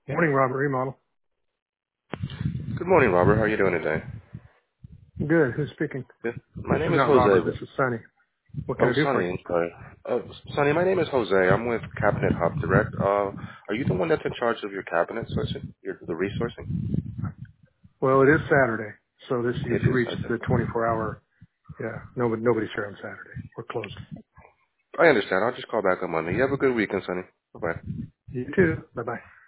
Morning, Robert Remodel. Good morning, Robert. How are you doing today? Good. Who's speaking? Good. My This is name is not Robert. Jose. This is Sonny. What can Oh, I do for you? Sonny. Sonny, my name is Jose. I'm with Cabinet Hub Direct. Are you the one that's in charge of your cabinet sourcing? The resourcing? Well, it is Saturday, so this It you've is. reached the 24-hour. Yeah, nobody's here on Saturday. We're closed. I understand. I'll just call back on Monday. You have a good weekend, Sonny. Bye-bye. You too. Bye bye.